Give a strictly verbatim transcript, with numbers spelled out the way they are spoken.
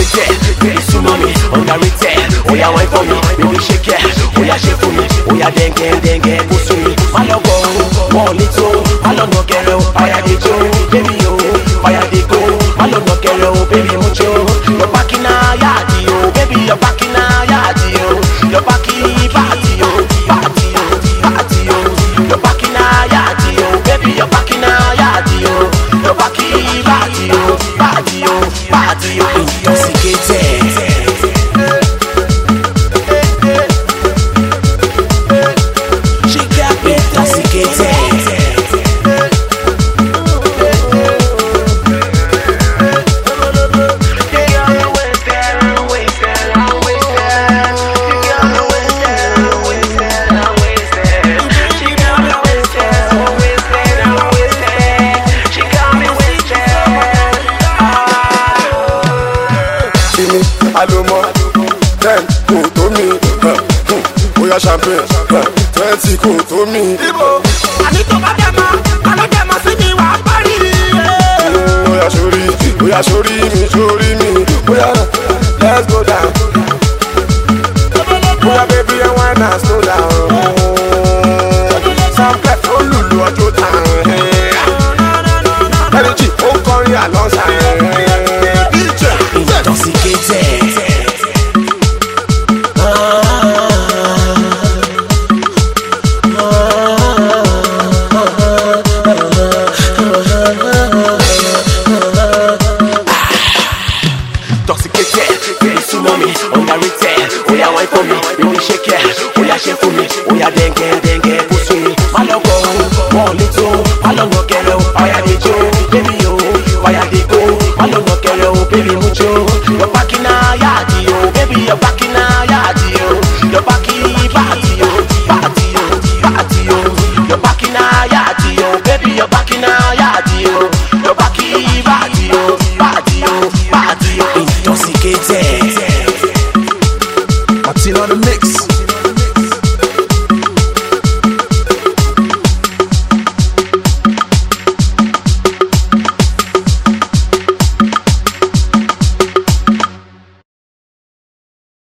intoxicated, baby sumo me, underrated. Oh yeah, wine for me, baby shake it. Oh yeah, shake for me, oh yeah, dengue, dengue, pussy me. My love go, one little, my love no get low, fire the Joe, baby yo, fire the go. My love no get low, baby mucho. You're back in a yard, yo, baby you're back in a yard, yo. You're back in party, yo, party, yo, party, yo. You're back in a yard, yo, baby you're back in a yard, yo. You're back in party, yo, party, yo, party, yo. Intoxicated. Ten kò tó mi, bóyá champagne, twenty kò tó mi. Ibo, àní tó bá dẹ̀ mọ́, àlọ́ dẹ̀ mọ́ sí mi wà á parí. Bóyá sórí, bóyá sórí mi, sórí mi, bóyá let's go down. Bóyá baby ẹ wá náà slow down. Sample ó lùlù ọjọ́ tán. Energy ó kọrin àlọ́sà. Intoxicated. Intoxicated, baby sumo me, underrated. Oh yeah, wine for me, baby shake it. Oh yeah, shake for me, oh yeah, dengue, dengue, pussy me. My love go, one little, my love no get low, fire the Joe, baby yo, fire the go. My love no get low, baby mucho. You're back in a yard, yo, baby you're back in a yard, yo. You're back in party, yo, party, yo, party, yo. You're back in a yard, yo, baby you're back in a yard, yo. You're back in party, yo, party, yo, party, yo. Intoxicated. Martin on the mix.